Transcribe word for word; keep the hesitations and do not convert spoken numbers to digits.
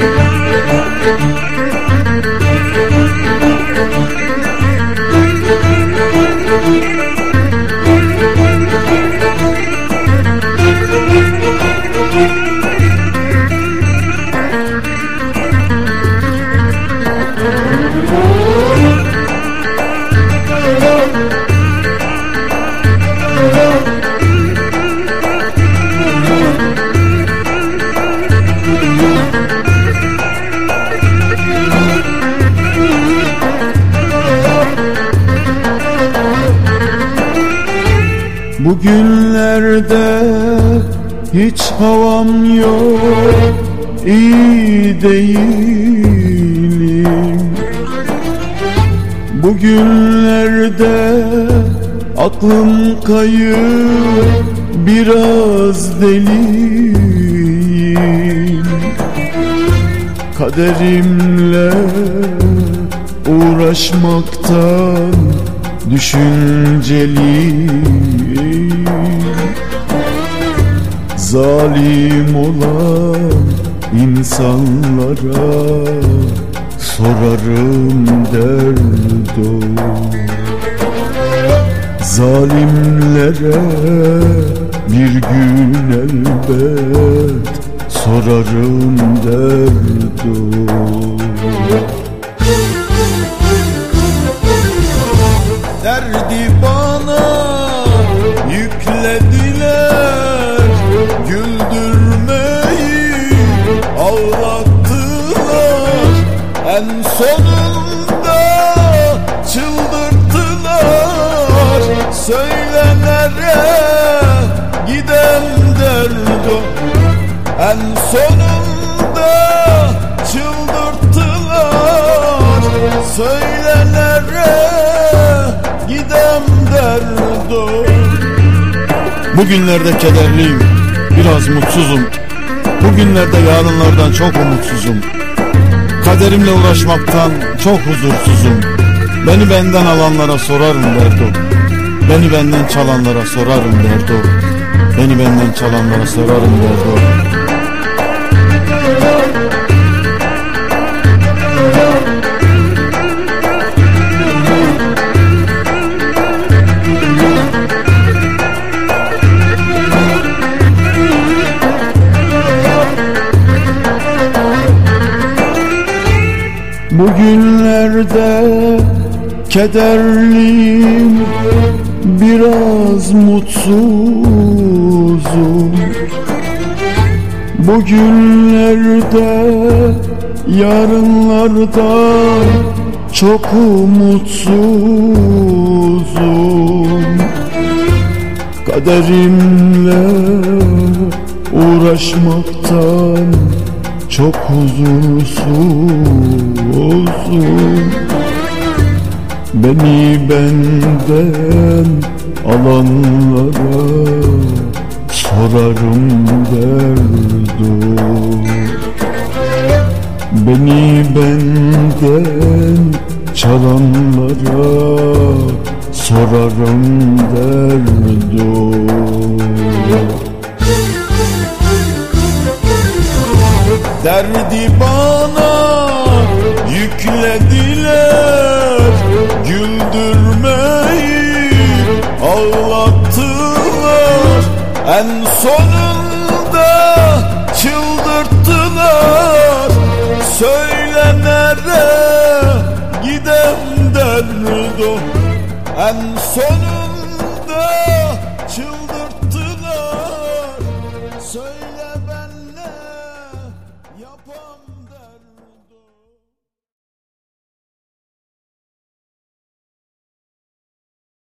Bugünlerde hiç havam yok, iyi değilim. Bugünlerde aklım kayıp, biraz deliyim. Kaderimle uğraşmaktan düşünceliyim. Zalim olan insanlara sorarım derdo. Zalimlere bir gün elbet sorarım derdo. Derdi bana yüklediler, güldürmeyi ağlattılar. En sonunda çıldırttılar. Söyle nereye gidem derdo. En sonunda çıldırttılar. Söyle nereye gidem derdo. Bugünlerde kederliyim, biraz mutsuzum. Bugünlerde yarınlardan çok umutsuzum. Kaderimle uğraşmaktan çok huzursuzum. Beni benden alanlara sorarım derdo. Beni benden çalanlara sorarım derdo. Beni benden çalanlara sorarım derdo. Bugünlerde kederliyim, biraz mutsuzum. Bugünlerde yarınlardan çok umutsuzum. Kaderimle uğraşmaktan çok huzursuzum. Beni benden alanlara sorarım derdo. Beni benden çalanlara sorarım derdo. Derdi bana yüklediler, güldürmeyi ağlattılar. En sonunda çıldırttılar. Söyle nereye gidem derdo. En sonunda çıldırttılar. Söyle